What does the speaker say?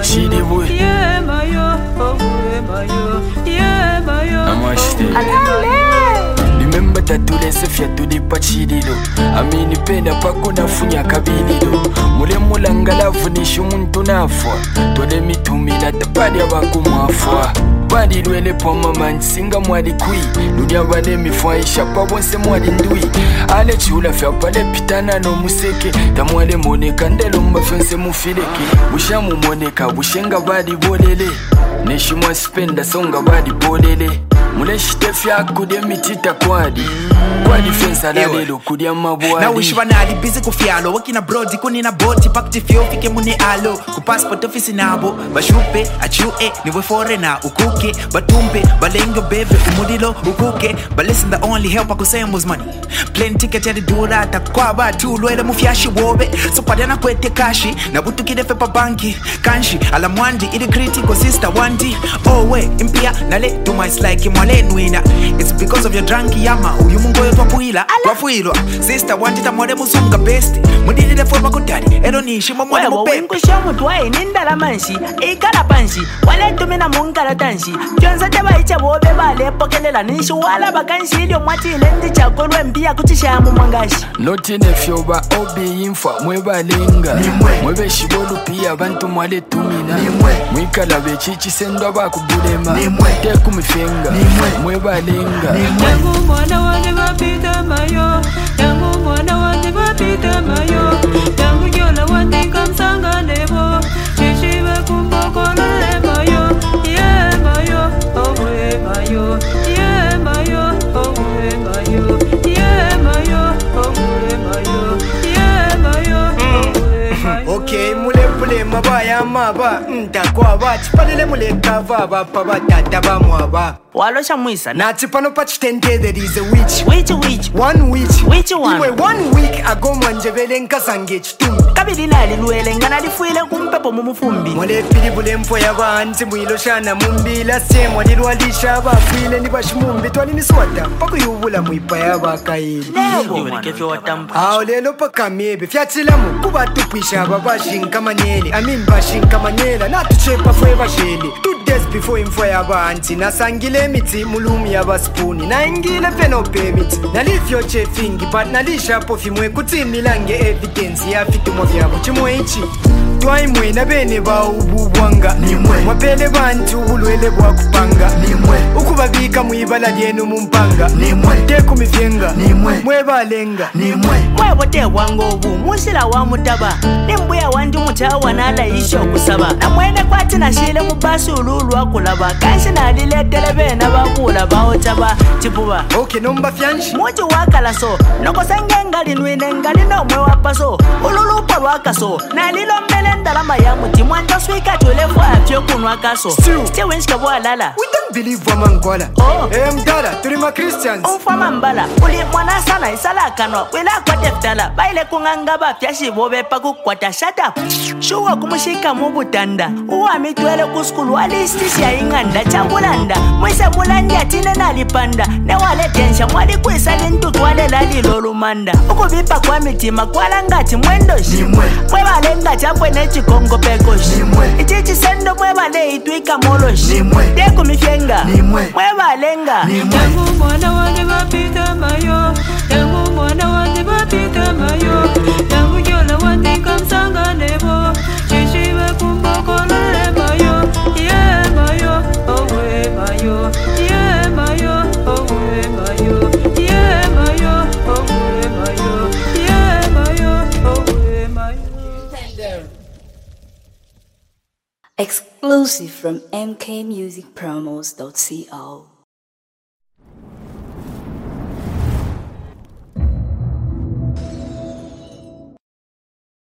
Chidi boy. Yeah, mayo, oh, mayo, yeah, mayo. Namaste. Remember that today Sefia to the pachidilo. Amini penda pako nafunya kabidilo. Mule mulangala funishu muntu nafwa. Tole mitumila tapadi abakumafwa. Badi lwele po mama nsinga mwadi kui. Dunia vale mifwa isha pa bonse mwadi ndui. Ale chula fya pale pitana no museke. Tamwale moneka ndelo mbafense mufileke. Bushamu moneka bushenga badi bolele. Neshimwa spenda songa badi bolele. Mule shitefya kude mitita kwadi. Kwadi fensa lalelo kudia mabwadi. Na wishi wanali busy kufialo. Wakina brodi kunina boti. Pakti fio fike muni alo. Kupassport office nabo. Bashupe, achue, niwe forena. Ukuke, batumpe, balengo bebe. Umudilo, ukuke. But listen, the only help I could say was money. Plane ticket ya di dura. Takwa ba tu luele mufiashi wobe. So padana kwete kashi. Na butu kidefe pa banki. Kanshi, alamwandi, ili critical sister wandi. Oh we, impia, nale, do my slike mwale nwina. It's because of your drunky yama. Uyu mungo yetu wapuila, wafuilwa. Sister wandita mwale musunga besti. Mudili defo makutari, ero nishi mwale mpepe. Wengu shomu tuwae nindala manshi. Ikala panshi, wale tumina mungala tanshi. Jonsa teba icha wobe bale pokelela nishi. Wala bakanshi ilio mwati ilendi chakolwe mbia kutisha mumangashi. Notine fyoba obi infwa mweba lenga. Mwebe shibolu pia bantu mwale tumina. Mwikala bechichi sendo bakubulema. Teku mifenga, mweba lenga. Yangu mwana wale wapita mayo. Yangu mwana wale wapita mayo. Yangu yola wate kamsanga nebo. Shishiwe kumboko lale mayo. Yeah mayo, oh we mayo. Yeah mayo, oh we mayo. Yeah mayo, oh we mayo. Yeah mayo, oh we mayo. Okay, mule pule mabaya maba. Ntakwa ba chipalele mule kava ba pa ba tata ba mwaba. Walosha mwisa Na chipano pa chitente there is a witch. Which? One witch. Which one? Iwe 1 week ago mwanjevele nkasange chitumbi. Kabidina liluele ngana lifuile kumpepo mumufumbi. Mwale pili bule mfo ya banti mwilo shana mumbila semu walilualisha bafuile ni bashimumbi. Tuwali niswata paku yubula mwipa ya bakaili. Hao lelo paka mebe fiatilamu kuba tupisha babashinka manyeli. Bashinka manyela na tuchepa fwe basheli. 2 days before info ya banti nasangile miti mulumi ya baspuni. Na ingile fenope miti nalifyo chefingi but nalisha pofi mwe kutimilange evidence ya fitumo vyabo chimwe ichi. Twai mwe na bene ba ububwanga. Mwapele bantu ulwele bwa kupanga. Ukubabika mwibala lyenu mumpanga. Teku mifyenga mweba lenga. Mwebote wango ubu musila wa mutaba. Nimbuya wandi mutawa nala isho kusaba. Na mwene kwati na shile mubasi ululu wa kulaba. Kanshi na lile telebe na bakula baotaba chipuba. Okay nomba fyanshi Moji wakala so. Noko senge ngali nwine ngali no mwe wapaso. Ululu pa wakaso. Na lilo mbele ndalama ya muti. Mwanda swika tulefwa afyo kunwa kaso. Still wenshika bwa lala. We don't believe wamangola. Mdala turima Christians. Umfama mbala. Uli mwana sana isala kanwa. Wila kwa teftala. Baile kungangaba fyashi bobe paku kwa ta shut up. Shuwa kumushika mubutanda. Uwa mitwele kuskulu walistishi ya inganda chambulanda. Mwisa mulandi atine nalipanda. Ne wale tensha mwali kuisali ntutu wale lali lolumanda. Uku vipa kwa mitima kwa langati mwendoshi. Mweba lenga chapwe nechi kongo pekoshi. Ichichi sendo mweba le ituika moloshi. Teku mifyenga mweba lenga. Yangu mwana wale wapita mayo. Yangu mwana wale wapita mayo. Yangu yola wate kamsanga nebo. Shishiwe kumboko lale mayo. Yeah mayo, oh we mayo. Yeah mayo, oh we mayo. Yeah mayo, oh we mayo. Yeah mayo, oh we mayo. Exclusive from mkmusicpromos.co.